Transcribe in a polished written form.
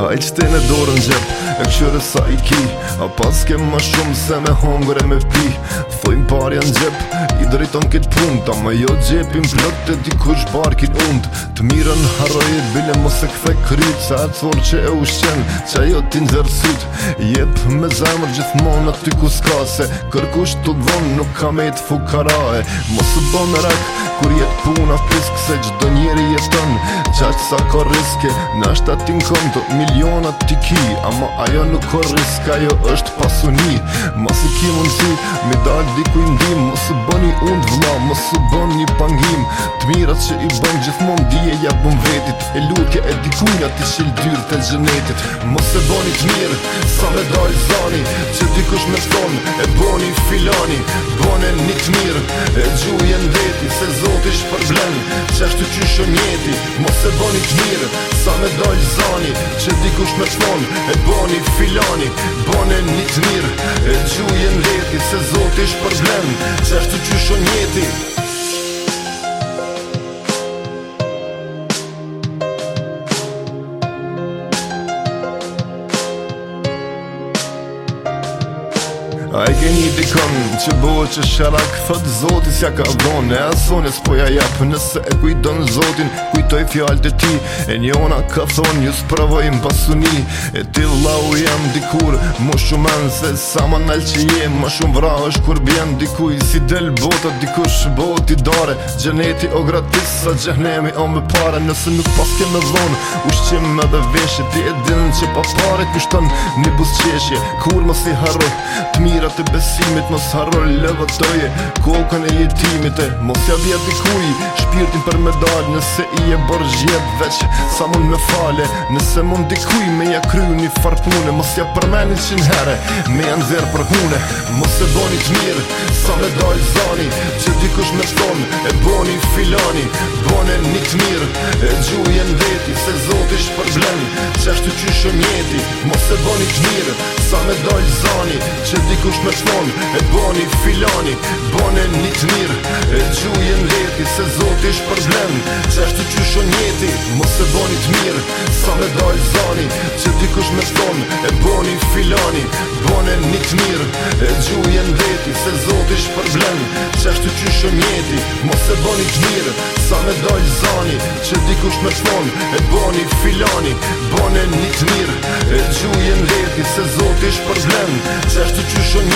Hajt qte në dorën gjep, e këshyre sa i ki. A pas ke ma shumë se me hongër e me pi. Thojmë parja në gjep, i drejton këtë pun. Ta ma jo gjepin plot e dikush barkin und. Të mirën harroj e bile mos e kthe kryt. Se atë thorë që e ushqen, që ajo ti nxerësyt. Jep me zemër gjithmonë aty ku s'ka. Se kërkush të dhonë nuk ka me të fukarae. Mos u bon rak, kur jet puna pisk. Se gjdo njeri jeton, qaq sa ka riske. Nashta ti n'konto, milionat ti ki. Ama ajo nuk ka risk, ajo është pasuni. Mos i ki mundësi, me dal dikuj ndim. Mos u boni und vla, mos u bon një pangim. Të mirat që i bën gjithmon dije ja bën vetit. E lutja e dikujna ti shil dyrë të gjenetit. Mos e boni të mirë, sa me dal zani. Që dikush me thon, e boni filani. Bone një të mirë, e gjujen veti. Se Zoti shpërblen, qashtu qysho njeti. Mos e boni të mirë, sa me dal zani. Që dikush me thon, e boni filani. Bone një të mirë, e gjujen veti. Se Zoti shpërblen, qashtu qysho njeti. A e ke një dikon që bëhet që sharak. Thot Zoti s'ja ka dhon, e asone s'poja jap. Nëse e kujdon Zotin, kujtoj fjallët e ti. E njona ka thon, ju s'provojnë pasuni. E ti lau jam dikur, mu shumen. Se sa ma nal që jem, ma shumë vra është kur bjen dikuj. Si del bota, dikush boti dare. Gjeneti o gratis, sa gjehnemi o me pare. Nëse nuk pas ke me dhon, ushqim me dhe veshje. Ti e din që pa pare kushton një busqeshje. Kur mos i harro, të mirat e besimit, mos harro lëvëtoje. Kokën e jetimit e mos ja vjet dikuj. Shpirtin për medal, nëse i e borxhet veç sa mund me fale. Nëse mund dikuj me ja kryu një farpune. Mos ja përmeni 100 here, me janë zerë për hune. Mos e boni të mirë, sa me dal zani. Që dikush me thon, e boni filani. Bone një të mirë, e gjujen veti. Se Zoti shpërblen, qashtu qysho njeti. Mos e boni të mirë, sa me dal zani. Që dikush me thon, e boni filani. Bone një të mirë, e gjujen veti. Se Zoti shpërblen, qashtu qysho njeti. Mos e boni të mirë, sa me dal zani. Që dikush me thon, e boni filani. Bone një të mirë, e gjujen veti. Se Zoti shpërblen, qashtu qysho njeti. Mos e boni të mirë, sa me dal zani. Që dikush me thon, e boni filani. Bone një të mirë, e gjujen veti. Se Zoti shpërblen, qashtu qysho